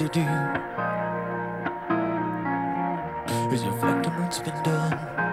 to do is reflect on what's been done.